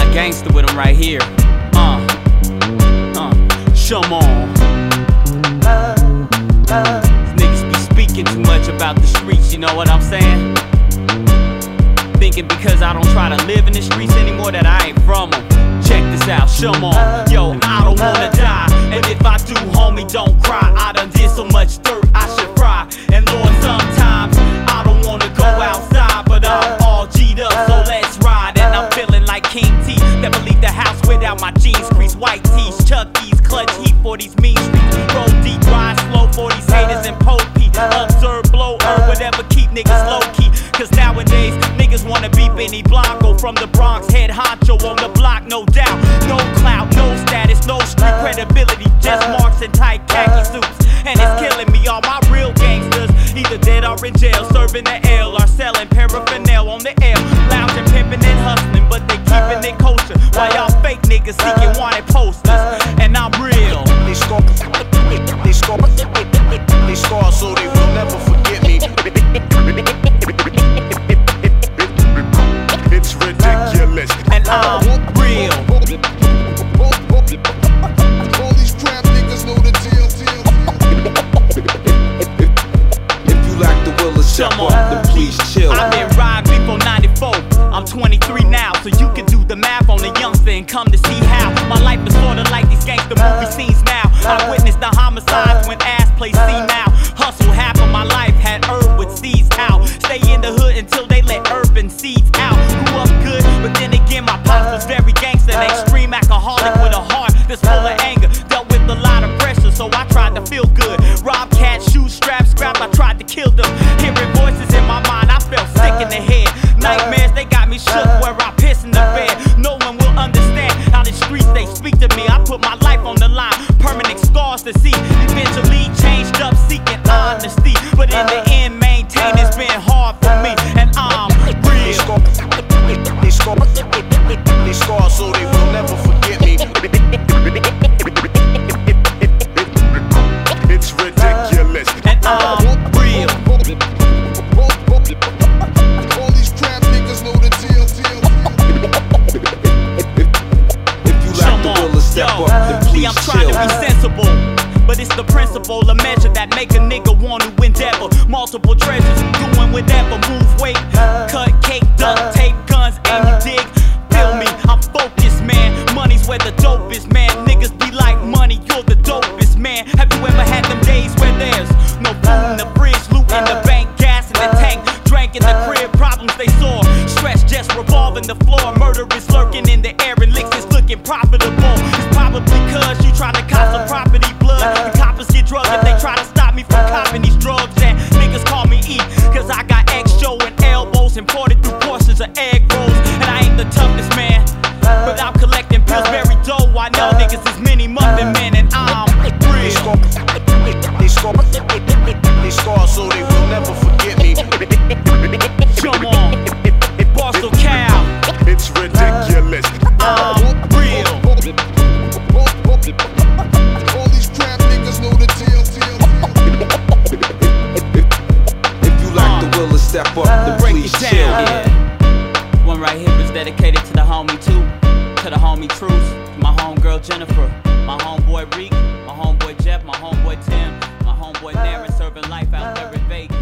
Gangster with him right here. Come on. These niggas be speaking too much about the streets, you know what I'm saying? Thinking because I don't try to live in the streets anymore that I ain't from them. Check this out, come on. Yo, I don't wanna die, and if I do, homie, don't cry. I done did so much dirt, I should fry. And Lord, sometimes I don't wanna go outside, but I'm all G'd up, so let's ride. And I'm feeling like King T, never leave the house without my jeans crease, white tees, Chuckies, clutch heat for these mean streets. Roll deep, ride slow for these haters and Popey. Observe, blow, whatever, keep niggas low key. Cause nowadays, niggas wanna be Benny Blanco from the Bronx, head honcho on the block, no doubt. No clout, no status, no street credibility, just marks and tight khaki suits. And it's killing me, all my real gangsters either dead or in jail, serving the L or selling paraphernalia on the L. Lounging, pimping and hustling, but they keeping it kosher. While y'all fake niggas seeking wanted posters, and I'm real. They score so they will never forget me. It's ridiculous, and I'm real. All these crap niggas know the deal. If you lack the will to step up, then please chill. I've been riding before 94. I'm 23 now, so you can do the math on the youngster and come to see how my life is sorta like these gangster movie scenes now. I witnessed the homicides when ass plays C now. Hustle half of my life, had herb with seeds out. Stay in the hood until they let urban seeds out. Grew up good, but then again my pops was very gangster, an extreme alcoholic with a heart that's full of anger. Dealt with a lot of pressure, so I tried to feel good. Rob cats, shoot straps, scrap, I tried to kill them. Hearing voices in my mind, I felt sick in the head. Nightmares, they got me shook where I piss in the bed. No one will understand how the streets they speak to me. I put my life on the line, permanent scars to see. Eventually changed up, seeking honesty, but in the end, maintain it's been hard for me, and I'm real. They score so they will never forget me. It's ridiculous, and I'm real. All these crap niggas know the deal. If you lack the will to step up, then please I'm trying to be sensible, but it's the principle, a measure that make a nigga want to endeavor. Multiple treasures, doing whatever, move weight, cut cake, duct tape, guns, aim you dig. Feel me, I'm focused, man. Money's where the dope is, man. Niggas be like money, you're the dopest, man. Have you ever had them days where there's no food in the fridge, loot in the bank, gas in the tank, drank in the crib, problems they saw, stress just revolving the floor, murder is lurking in the air and licks is looking profitable. It's probably cause you try to cop some property blood. The coppers get drugged if they try to stop me from copping these drugs. And niggas call me E, cause I got X-Joe and elbows imported through portions of egg rolls. And I ain't the toughest man, but I'm collecting Pillsbury dough. I know niggas is many muffin men, and I'm real. They score so they will never forget me. Come on, Barstool Cow. It's ridiculous, I'm real. All these crap niggas know the deal. If you lack the will to step up, then Break please it down. chill. Yeah. One right here is dedicated to the homie too, to the homie Truce, to my homegirl Jennifer, my homeboy Reek, my homeboy Jeff, my homeboy Tim, my homeboy Darren, serving life out there in Vegas.